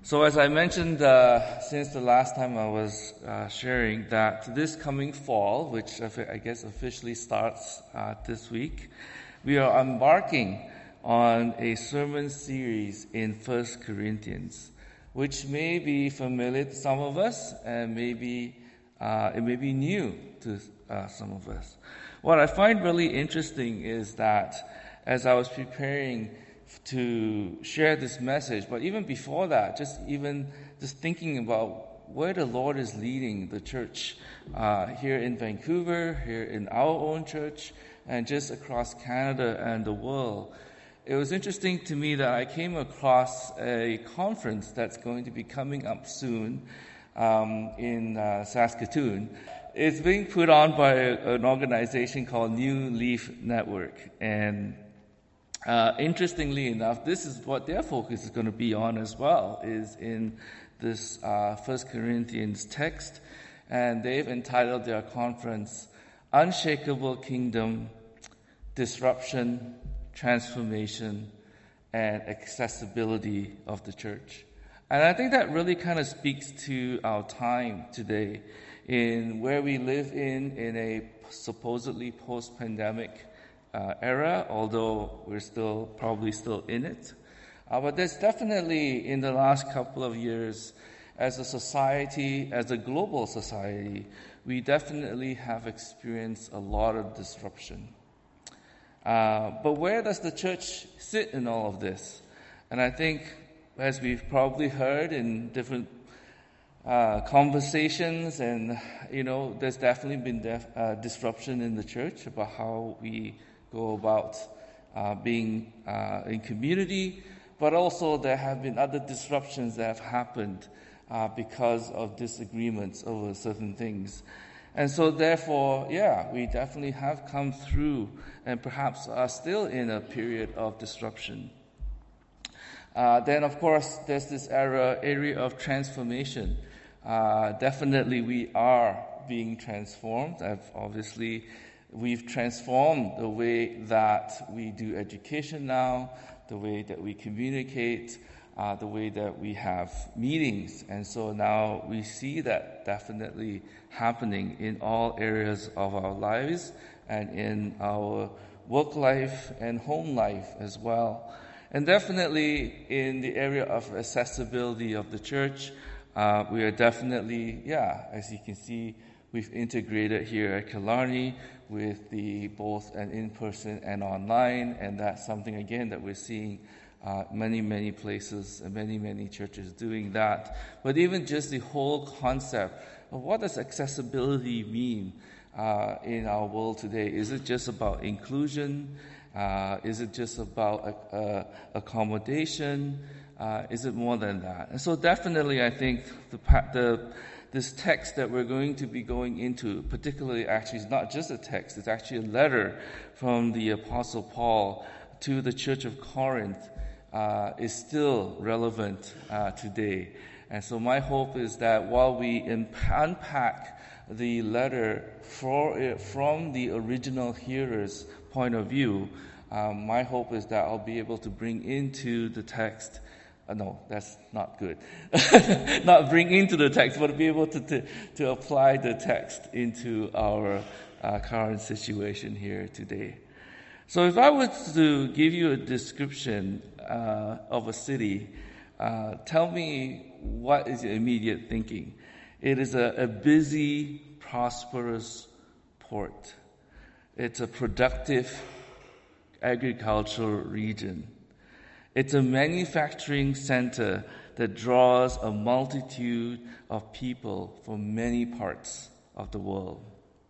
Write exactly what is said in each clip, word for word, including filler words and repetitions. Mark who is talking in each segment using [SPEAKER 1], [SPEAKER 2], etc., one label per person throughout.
[SPEAKER 1] So as I mentioned uh, since the last time I was uh, sharing, that this coming fall, which I guess officially starts uh, this week, we are embarking on a sermon series in First Corinthians, which may be familiar to some of us, and maybe uh, it may be new to uh, some of us. What I find really interesting is that as I was preparing to share this message, but even before that, just even just thinking about where the Lord is leading the church uh, here in Vancouver, here in our own church, and just across Canada and the world. It was interesting to me that I came across a conference that's going to be coming up soon um, in uh, Saskatoon. It's being put on by an organization called New Leaf Network, and Uh, interestingly enough, this is what their focus is going to be on as well, is in this uh, First Corinthians text, and they've entitled their conference, Unshakable Kingdom, Disruption, Transformation, and Accessibility of the Church. And I think that really kind of speaks to our time today, in where we live in, in a supposedly post-pandemic Uh, era, although we're still probably still in it. Uh, but there's definitely, in the last couple of years, as a society, as a global society, we definitely have experienced a lot of disruption. Uh, but where does the church sit in all of this? And I think, as we've probably heard in different uh, conversations, and, you know, there's definitely been def- uh, disruption in the church about how we go about uh, being uh, in community, but also there have been other disruptions that have happened uh, because of disagreements over certain things. And so therefore, yeah, we definitely have come through and perhaps are still in a period of disruption. Uh, then, of course, there's this era, area of transformation. Uh, definitely we are being transformed. I've obviously We've transformed the way that we do education now, the way that we communicate, uh, the way that we have meetings. And so now we see that definitely happening in all areas of our lives and in our work life and home life as well. And definitely in the area of accessibility of the church, uh, we are definitely, yeah, as you can see, we've integrated here at Killarney with the both an in-person and online, and that's something, again, that we're seeing uh, many, many places and many, many churches doing that. But even just the whole concept of what does accessibility mean uh, in our world today? Is it just about inclusion? Uh, is it just about uh, uh, accommodation? Uh, is it more than that? And so definitely I think the the This text that we're going to be going into, particularly actually is not just a text, it's actually a letter from the Apostle Paul to the Church of Corinth, uh, is still relevant uh, today. And so my hope is that while we unpack the letter for, from the original hearer's point of view, um, my hope is that I'll be able to bring into the text Uh, no, that's not good. Not bring into the text, but be able to, to, to apply the text into our uh, current situation here today. So if I were to give you a description uh, of a city, uh, tell me what is your immediate thinking. It is a, a busy, prosperous port. It's a productive agricultural region. It's a manufacturing center that draws a multitude of people from many parts of the world.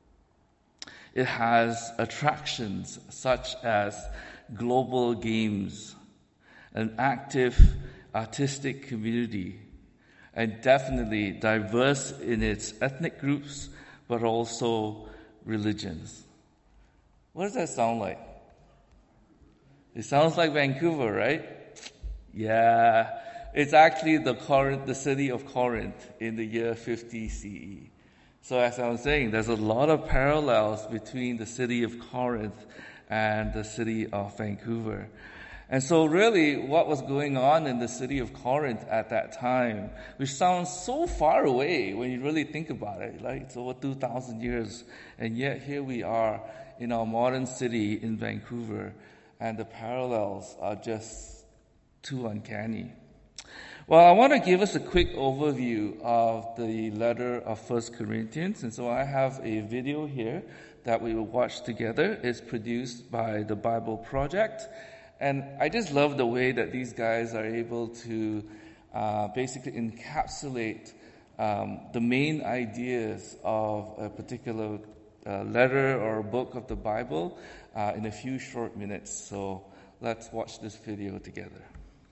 [SPEAKER 1] It has attractions such as global games, an active artistic community, and definitely diverse in its ethnic groups, but also religions. What does that sound like? It sounds like Vancouver, right? Yeah. It's actually the Corinth, the city of Corinth in the year fifty C E. So as I was saying, there's a lot of parallels between the city of Corinth and the city of Vancouver. And so really what was going on in the city of Corinth at that time, which sounds so far away when you really think about it, like it's over two thousand years, and yet here we are in our modern city in Vancouver, and the parallels are just too uncanny. Well, I want to give us a quick overview of the letter of First Corinthians, and so I have a video here that we will watch together. It's produced by the Bible Project. And I just love the way that these guys are able to uh, basically encapsulate um, the main ideas of a particular uh, letter or book of the Bible uh, in a few short minutes. So let's watch this video together.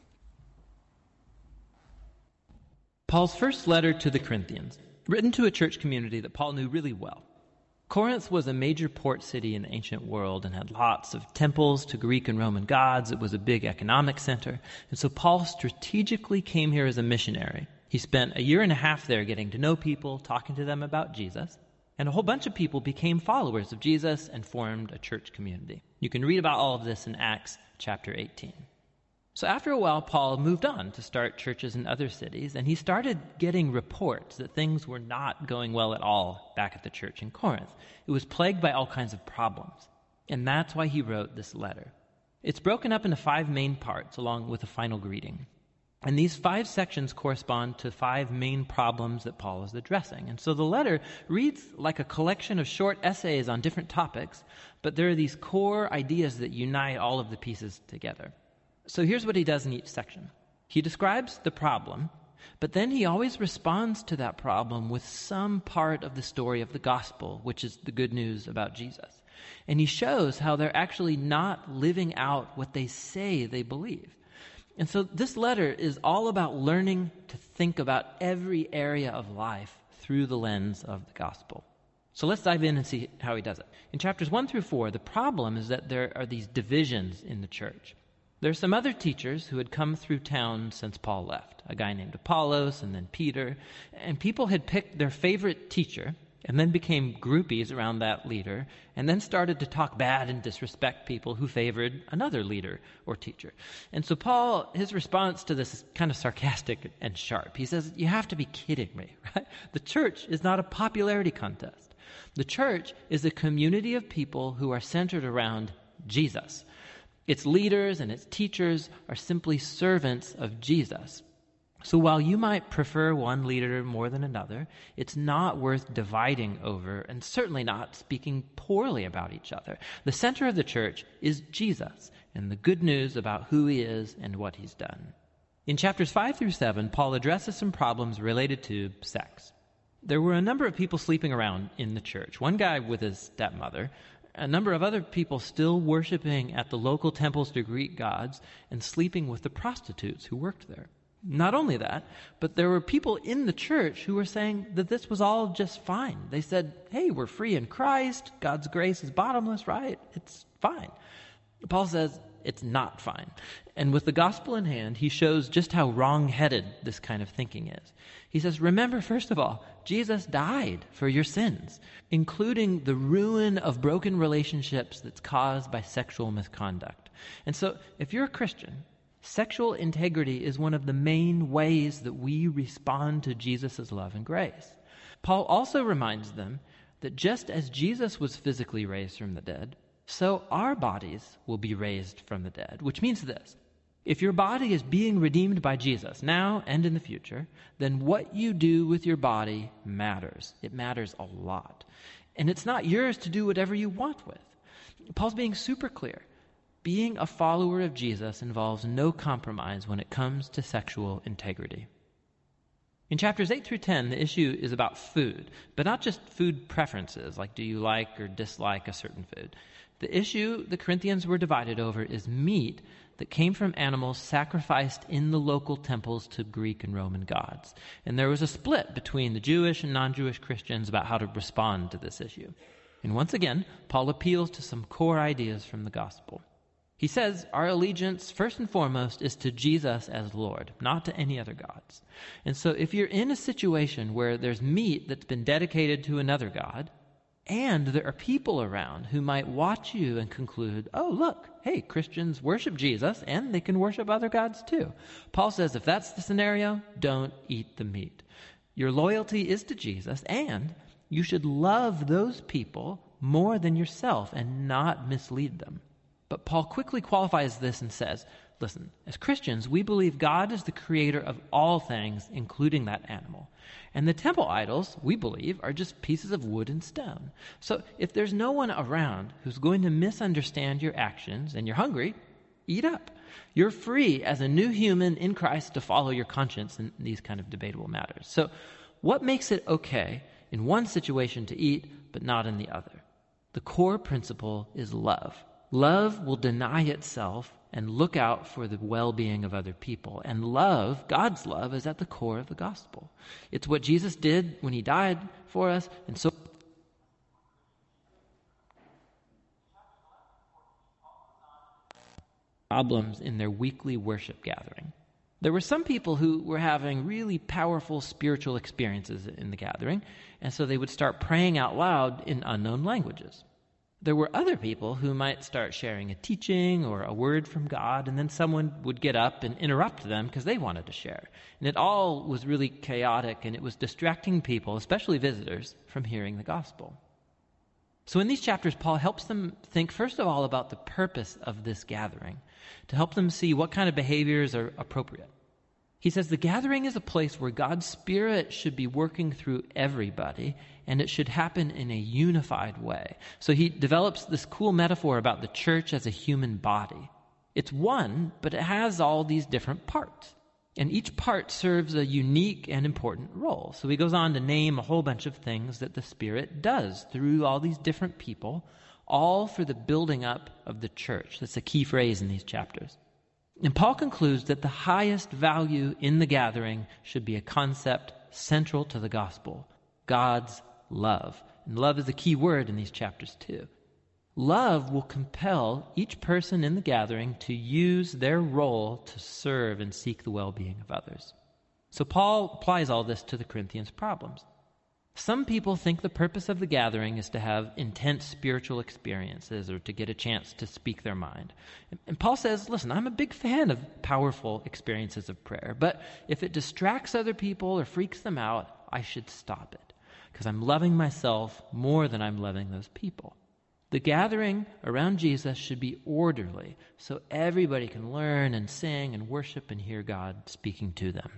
[SPEAKER 2] Paul's first letter to the Corinthians, written to a church community that Paul knew really well. Corinth was a major port city in the ancient world and had lots of temples to Greek and Roman gods. It was a big economic center. And so Paul strategically came here as a missionary. He spent a year and a half there getting to know people, talking to them about Jesus. And a whole bunch of people became followers of Jesus and formed a church community. You can read about all of this in Acts chapter eighteen. So after a while, Paul moved on to start churches in other cities, and he started getting reports that things were not going well at all back at the church in Corinth. It was plagued by all kinds of problems, and that's why he wrote this letter. It's broken up into five main parts, along with a final greeting. And these five sections correspond to five main problems that Paul is addressing. And so the letter reads like a collection of short essays on different topics, but there are these core ideas that unite all of the pieces together. So here's what he does in each section. He describes the problem, but then he always responds to that problem with some part of the story of the gospel, which is the good news about Jesus. And he shows how they're actually not living out what they say they believe. And so this letter is all about learning to think about every area of life through the lens of the gospel. So let's dive in and see how he does it. In chapters one through four, the problem is that there are these divisions in the church. There are some other teachers who had come through town since Paul left, a guy named Apollos and then Peter, and people had picked their favorite teacher and then became groupies around that leader and then started to talk bad and disrespect people who favored another leader or teacher. And so Paul, his response to this is kind of sarcastic and sharp. He says, you have to be kidding me, right? The church is not a popularity contest. The church is a community of people who are centered around Jesus. Its leaders and its teachers are simply servants of Jesus. So while you might prefer one leader more than another, it's not worth dividing over and certainly not speaking poorly about each other. The center of the church is Jesus and the good news about who he is and what he's done. In chapters five through seven, Paul addresses some problems related to sex. There were a number of people sleeping around in the church. One guy with his stepmother, a number of other people still worshiping at the local temples to Greek gods and sleeping with the prostitutes who worked there. Not only that, but there were people in the church who were saying that this was all just fine. They said, hey, we're free in Christ. God's grace is bottomless, right? It's fine. Paul says it's not fine. And with the gospel in hand, he shows just how wrong-headed this kind of thinking is. He says, remember, first of all, Jesus died for your sins, including the ruin of broken relationships that's caused by sexual misconduct. And so if you're a Christian, sexual integrity is one of the main ways that we respond to Jesus' love and grace. Paul also reminds them that just as Jesus was physically raised from the dead, so our bodies will be raised from the dead, which means this. If your body is being redeemed by Jesus now and in the future, then what you do with your body matters. It matters a lot. And it's not yours to do whatever you want with. Paul's being super clear. Being a follower of Jesus involves no compromise when it comes to sexual integrity. In chapters eight through ten, the issue is about food, but not just food preferences, like do you like or dislike a certain food. The issue the Corinthians were divided over is meat that came from animals sacrificed in the local temples to Greek and Roman gods. And there was a split between the Jewish and non-Jewish Christians about how to respond to this issue. And once again, Paul appeals to some core ideas from the gospel. He says our allegiance, first and foremost, is to Jesus as Lord, not to any other gods. And so if you're in a situation where there's meat that's been dedicated to another god, And there are people around who might watch you and conclude, oh, look, hey, Christians worship Jesus and they can worship other gods too. Paul says if that's the scenario, don't eat the meat. Your loyalty is to Jesus, and you should love those people more than yourself and not mislead them. But Paul quickly qualifies this and says, listen, as Christians, we believe God is the creator of all things, including that animal. And the temple idols, we believe, are just pieces of wood and stone. So if there's no one around who's going to misunderstand your actions and you're hungry, eat up. You're free as a new human in Christ to follow your conscience in these kind of debatable matters. So what makes it okay in one situation to eat, but not in the other? The core principle is love. Love will deny itself and look out for the well-being of other people. And love, God's love, is at the core of the gospel. It's what Jesus did when he died for us, and so problems in their weekly worship gathering. There were some people who were having really powerful spiritual experiences in the gathering, and so they would start praying out loud in unknown languages. There were other people who might start sharing a teaching or a word from God, and then someone would get up and interrupt them because they wanted to share. And it all was really chaotic, and it was distracting people, especially visitors, from hearing the gospel. So in these chapters, Paul helps them think, first of all, about the purpose of this gathering, to help them see what kind of behaviors are appropriate. He says the gathering is a place where God's Spirit should be working through everybody, and it should happen in a unified way. So he develops this cool metaphor about the church as a human body. It's one, but it has all these different parts. And each part serves a unique and important role. So he goes on to name a whole bunch of things that the Spirit does through all these different people, all for the building up of the church. That's a key phrase in these chapters. And Paul concludes that the highest value in the gathering should be a concept central to the gospel, God's love. And love is a key word in these chapters too. Love will compel each person in the gathering to use their role to serve and seek the well-being of others. So Paul applies all this to the Corinthians' problems. Some people think the purpose of the gathering is to have intense spiritual experiences or to get a chance to speak their mind. And Paul says, listen, I'm a big fan of powerful experiences of prayer, but if it distracts other people or freaks them out, I should stop it because I'm loving myself more than I'm loving those people. The gathering around Jesus should be orderly so everybody can learn and sing and worship and hear God speaking to them.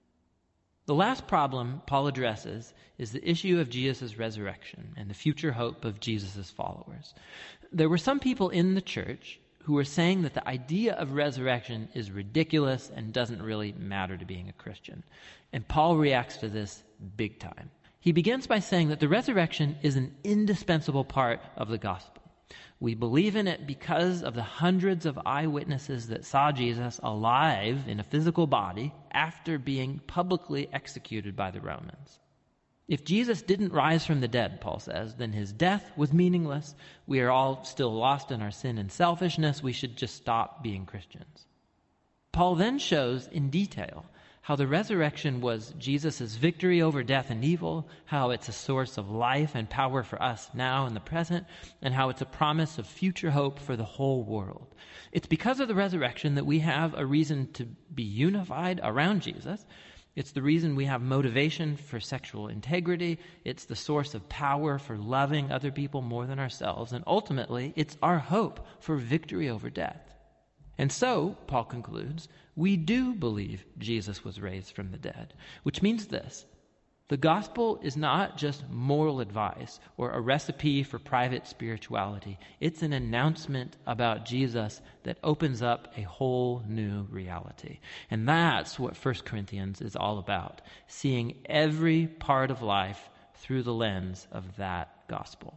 [SPEAKER 2] The last problem Paul addresses is the issue of Jesus' resurrection and the future hope of Jesus' followers. There were some people in the church who were saying that the idea of resurrection is ridiculous and doesn't really matter to being a Christian. And Paul reacts to this big time. He begins by saying that the resurrection is an indispensable part of the gospel. We believe in it because of the hundreds of eyewitnesses that saw Jesus alive in a physical body after being publicly executed by the Romans. If Jesus didn't rise from the dead, Paul says, then his death was meaningless. We are all still lost in our sin and selfishness. We should just stop being Christians. Paul then shows in detail how the resurrection was Jesus' victory over death and evil, how it's a source of life and power for us now in the present, and how it's a promise of future hope for the whole world. It's because of the resurrection that we have a reason to be unified around Jesus. It's the reason we have motivation for sexual integrity. It's the source of power for loving other people more than ourselves. And ultimately, it's our hope for victory over death. And so, Paul concludes, we do believe Jesus was raised from the dead, which means this. The gospel is not just moral advice or a recipe for private spirituality. It's an announcement about Jesus that opens up a whole new reality. And that's what First Corinthians is all about, seeing every part of life through the lens of that gospel.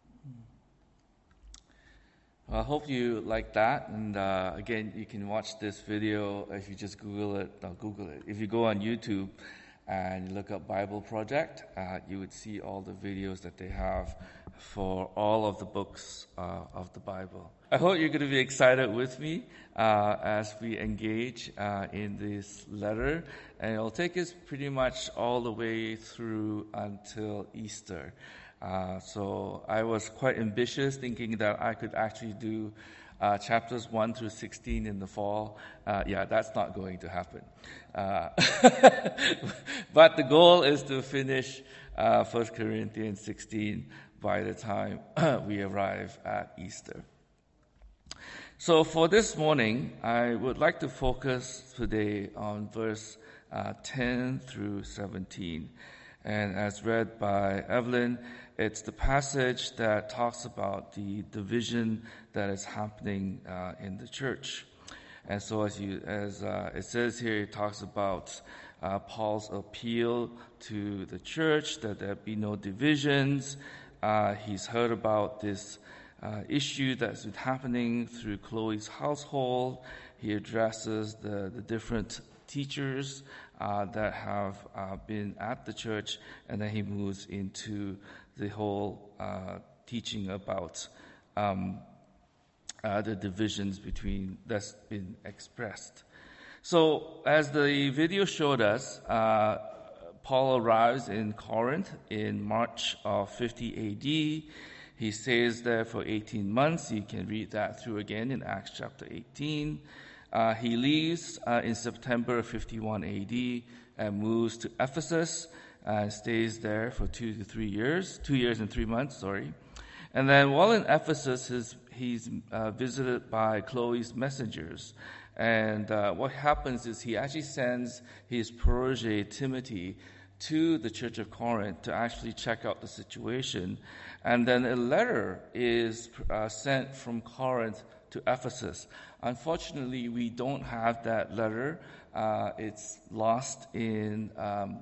[SPEAKER 1] I hope you like that. And uh, again, you can watch this video if you just Google it. No, Google it. If you go on YouTube and look up Bible Project, uh, you would see all the videos that they have for all of the books uh, of the Bible. I hope you're going to be excited with me uh, as we engage uh, in this letter. And it'll take us pretty much all the way through until Easter. Uh, so I was quite ambitious, thinking that I could actually do uh, chapters one through sixteen in the fall. Uh, yeah, that's not going to happen. Uh, but the goal is to finish uh, First Corinthians sixteen by the time we arrive at Easter. So for this morning, I would like to focus today on verse uh, ten through seventeen. And as read by Evelyn, it's the passage that talks about the division that is happening uh, in the church. And so as you, as uh, it says here, it talks about uh, Paul's appeal to the church that there be no divisions. Uh, he's heard about this uh, issue that's been happening through Chloe's household. He addresses the, the different teachers uh, that have uh, been at the church, and then he moves into the whole uh, teaching about um, uh, the divisions between that's been expressed. So, as the video showed us, uh, Paul arrives in Corinth in March of fifty A D. He stays there for eighteen months. You can read that through again in Acts chapter eighteen. Uh, he leaves uh, in September of fifty-one A D and moves to Ephesus and stays there for two to three years, two years and three months, sorry. And then while in Ephesus, his, he's uh, visited by Chloe's messengers. And uh, what happens is he actually sends his protege, Timothy, to the church of Corinth to actually check out the situation. And then a letter is uh, sent from Corinth to Ephesus. Unfortunately, we don't have that letter. Uh, it's lost in um,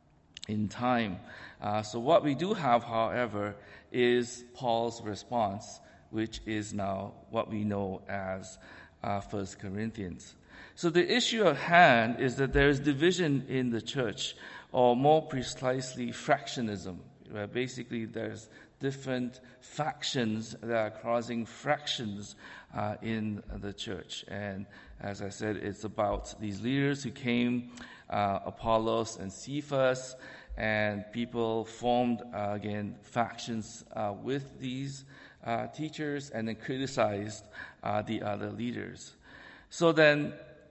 [SPEAKER 1] in time. Uh, so what we do have, however, is Paul's response, which is now what we know as uh, First Corinthians. So the issue at hand is that there is division in the church, or more precisely, fractionism, where basically there's different factions that are causing fractions uh, in the church. And as I said, it's about these leaders who came, uh, Apollos and Cephas, and people formed, uh, again, factions uh, with these uh, teachers and then criticized uh, the other leaders. So then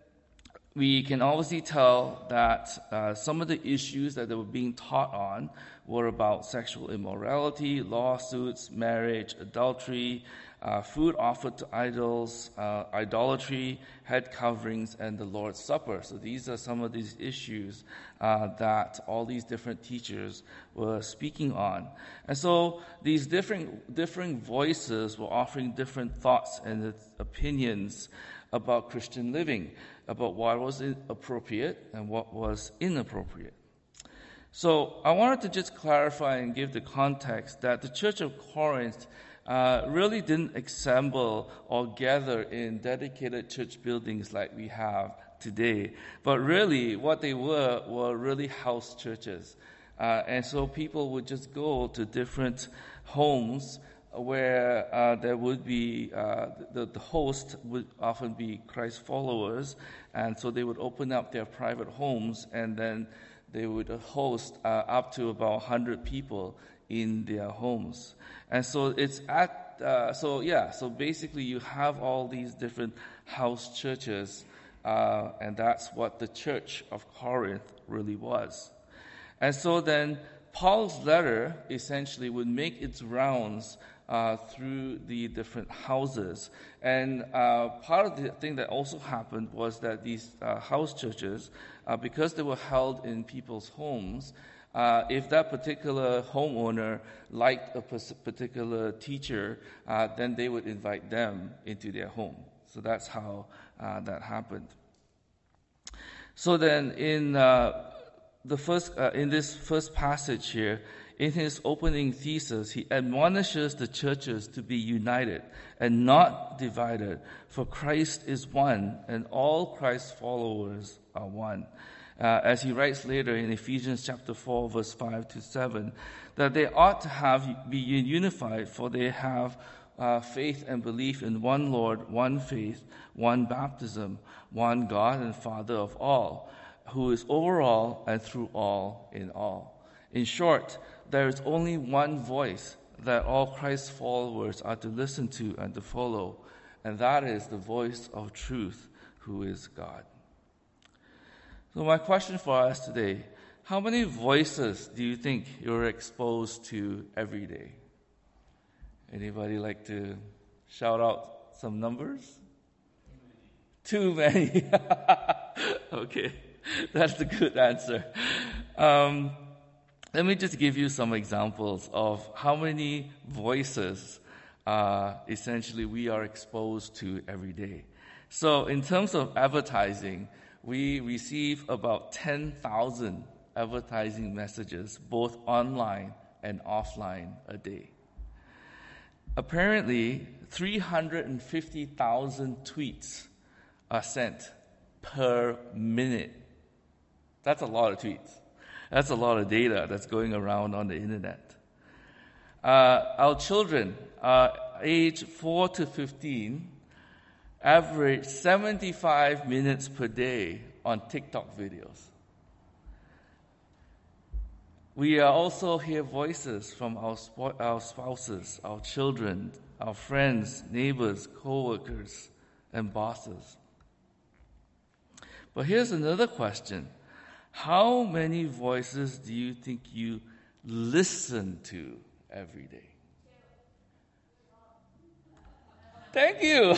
[SPEAKER 1] we can obviously tell that uh, some of the issues that they were being taught on were about sexual immorality, lawsuits, marriage, adultery, uh, food offered to idols, uh, idolatry, head coverings, and the Lord's Supper. So these are some of these issues uh, that all these different teachers were speaking on. And so these different differing voices were offering different thoughts and opinions about Christian living, about what was appropriate and what was inappropriate. So I wanted to just clarify and give the context that the Church of Corinth uh, really didn't assemble or gather in dedicated church buildings like we have today, but really what they were were really house churches. Uh, and so people would just go to different homes where uh, there would be, uh, the, the host would often be Christ followers, and so they would open up their private homes, and then they would host uh, up to about one hundred people in their homes. And so it's at, uh, so yeah, so basically you have all these different house churches, uh, and that's what the church of Corinth really was. And so then Paul's letter essentially would make its rounds Uh, through the different houses. And uh, part of the thing that also happened was that these uh, house churches, uh, because they were held in people's homes, uh, if that particular homeowner liked a particular teacher, uh, then they would invite them into their home. So that's how uh, that happened. So then in uh, the first, uh, in this first passage here, in his opening thesis, he admonishes the churches to be united and not divided, for Christ is one, and all Christ's followers are one. Uh, as he writes later in Ephesians chapter four, verse five to seven, that they ought to have be unified, for they have uh, faith and belief in one Lord, one faith, one baptism, one God and Father of all, who is over all and through all in all. In short, there is only one voice that all Christ's followers are to listen to and to follow, and that is the voice of truth, who is God. So my question for us today, how many voices do you think you're exposed to every day? Anybody like to shout out some numbers? Too many. Okay, that's a good answer. Um, let me just give you some examples of how many voices uh, essentially we are exposed to every day. So in terms of advertising, we receive about ten thousand advertising messages, both online and offline, a day. Apparently, three hundred fifty thousand tweets are sent per minute. That's a lot of tweets. That's a lot of data that's going around on the internet. Uh, our children, uh, age four to fifteen, average seventy-five minutes per day on TikTok videos. We also hear voices from our, sp- our spouses, our children, our friends, neighbors, co-workers, and bosses. But here's another question. How many voices do you think you listen to every day? Thank you.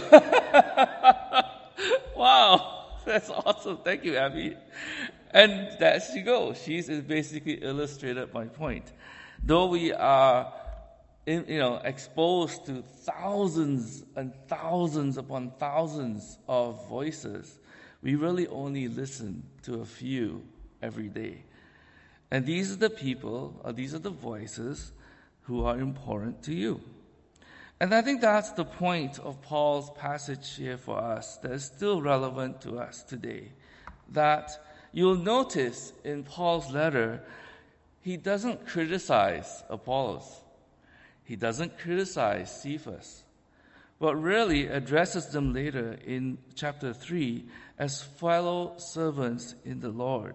[SPEAKER 1] Wow, that's awesome. Thank you, Abby. And there she goes. She's basically illustrated my point. Though we are, in, you know, exposed to thousands and thousands upon thousands of voices, we really only listen to a few every day. And these are the people, or these are the voices who are important to you. And I think that's the point of Paul's passage here for us that is still relevant to us today. That you'll notice in Paul's letter, he doesn't criticize Apollos. He doesn't criticize Cephas, but really addresses them later in chapter three as fellow servants in the Lord.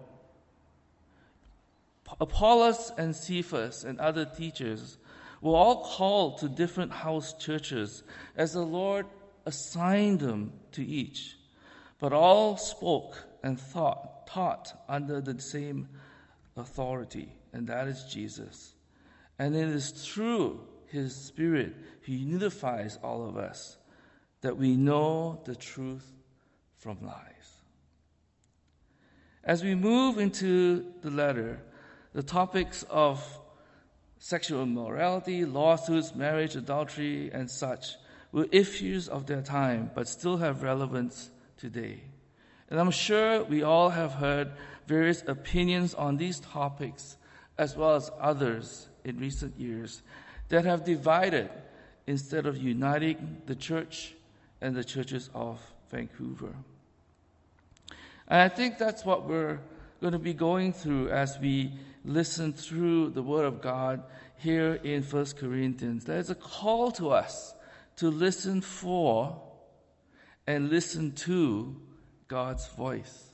[SPEAKER 1] Apollos and Cephas and other teachers were all called to different house churches as the Lord assigned them to each, but all spoke and thought, taught under the same authority, and that is Jesus. And it is through His Spirit who unifies all of us that we know the truth from lies. As we move into the letter, the topics of sexual immorality, lawsuits, marriage, adultery, and such were issues of their time, but still have relevance today. And I'm sure we all have heard various opinions on these topics, as well as others in recent years, that have divided instead of uniting the church and the churches of Vancouver. And I think that's what we're going to be going through as we listen through the Word of God here in First Corinthians. There's a call to us to listen for and listen to God's voice.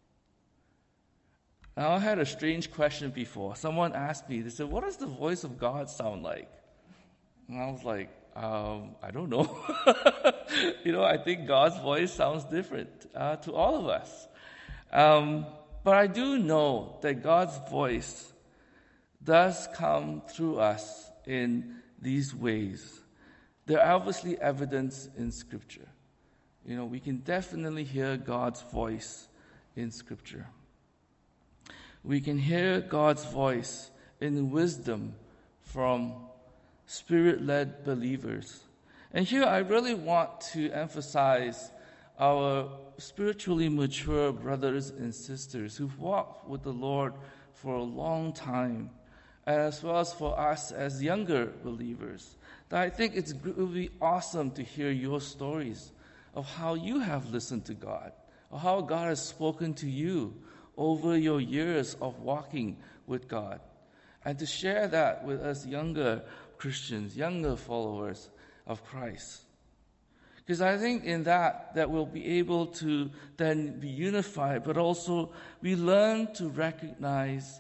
[SPEAKER 1] Now, I had a strange question before. Someone asked me, they said, what does the voice of God sound like? And I was like, um, I don't know. you know, I think God's voice sounds different uh, to all of us. Um, but I do know that God's voice does come through us in these ways. There are obviously evidence in Scripture. You know, we can definitely hear God's voice in Scripture. We can hear God's voice in wisdom from Spirit-led believers. And here I really want to emphasize our spiritually mature brothers and sisters who've walked with the Lord for a long time, as well as for us as younger believers. That I think it's, it would be awesome to hear your stories of how you have listened to God, or how God has spoken to you over your years of walking with God, and to share that with us younger Christians, younger followers of Christ. Because I think in that, that we'll be able to then be unified, but also we learn to recognize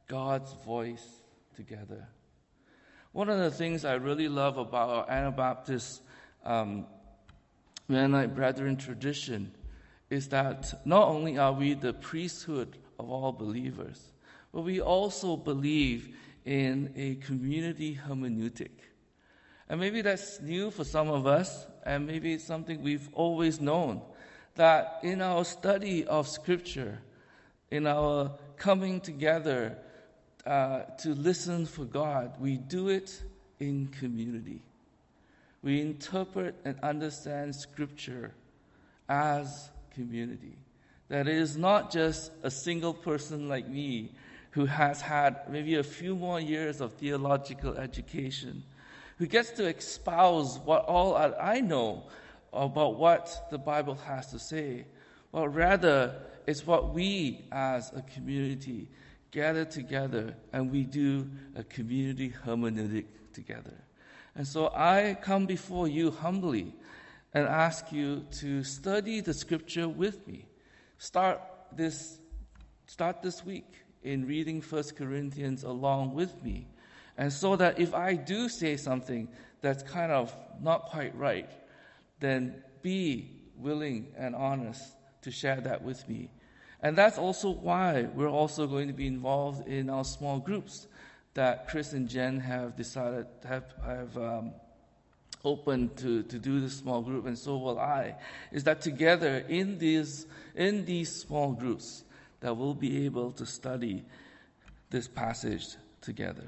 [SPEAKER 1] God's voice together. One of the things I really love about our Anabaptist um, Mennonite Brethren tradition is that not only are we the priesthood of all believers, but we also believe in a community hermeneutic. And maybe that's new for some of us, and maybe it's something we've always known, that in our study of Scripture, in our coming together uh, to listen for God, we do it in community. We interpret and understand Scripture as community. That it is not just a single person like me who has had maybe a few more years of theological education, who gets to espouse what all I know about what the Bible has to say, but rather it's what we as a community gather together and we do a community hermeneutic together. And so I come before you humbly and ask you to study the Scripture with me. Start this, start this week in reading First Corinthians along with me. And so that if I do say something that's kind of not quite right, then be willing and honest to share that with me. And that's also why we're also going to be involved in our small groups that Chris and Jen have decided to have, have um, opened to, to do this small group, and so will I, is that together in these, in these small groups that we'll be able to study this passage together.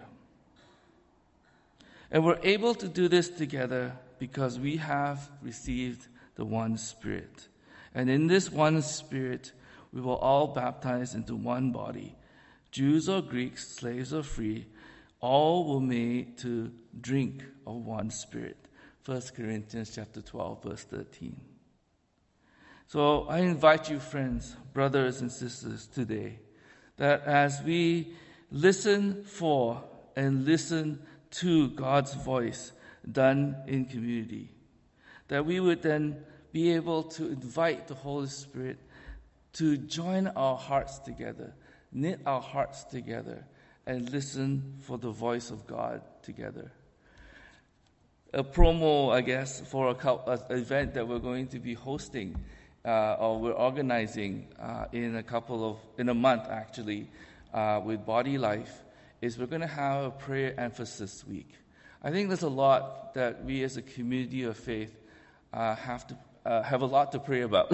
[SPEAKER 1] And we're able to do this together because we have received the one Spirit. And in this one Spirit, we were all baptized into one body. Jews or Greeks, slaves or free, all were made to drink of one Spirit. First Corinthians chapter twelve, verse thirteen. So I invite you, friends, brothers and sisters, today, that as we listen for and listen to God's voice done in community, that we would then be able to invite the Holy Spirit to join our hearts together, knit our hearts together, and listen for the voice of God together. A promo, I guess, for a an event that we're going to be hosting, uh, or we're organizing uh, in a couple of, in a month actually, uh, with Body Life, is we're going to have a prayer emphasis week. I think there's a lot that we as a community of faith uh, have to uh, have a lot to pray about,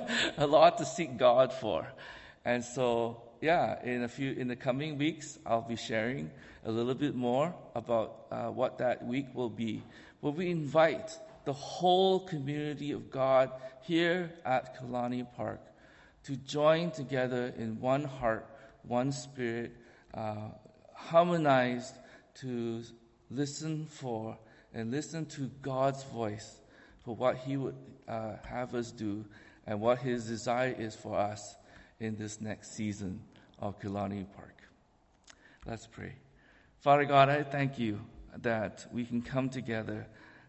[SPEAKER 1] a lot to seek God for, and so yeah, in a few in the coming weeks, I'll be sharing a little bit more about uh, what that week will be. But we invite the whole community of God here at Kalani Park to join together in one heart, one spirit, uh, harmonized to listen for and listen to God's voice for what He would uh, have us do and what His desire is for us in this next season of Kalani Park. Let's pray. Father God, I thank you that we can come together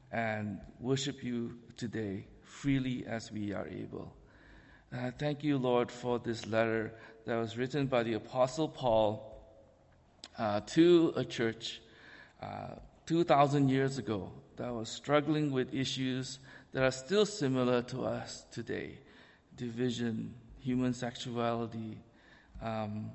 [SPEAKER 1] and worship you today freely as we are able. Uh, thank you, Lord, for this letter that was written by the Apostle Paul uh, to a church uh, two thousand years ago that was struggling with issues that are still similar to us today. Division, human sexuality, um,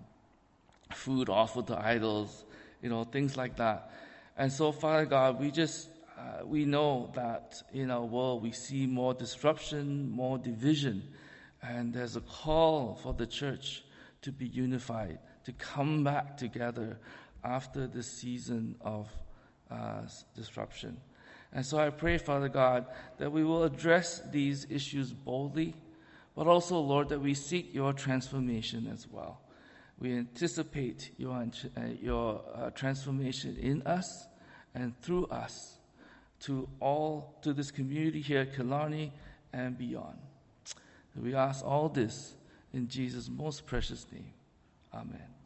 [SPEAKER 1] food offered to idols, you know, things like that. And so, Father God, we just, uh, we know that in our world we see more disruption, more division, and there's a call for the church to be unified, to come back together after this season of uh, disruption. And so I pray, Father God, that we will address these issues boldly, but also, Lord, that we seek your transformation as well. We anticipate your, uh, your uh, transformation in us and through us to all, to this community here at Kalani and beyond. We ask all this in Jesus' most precious name. Amen.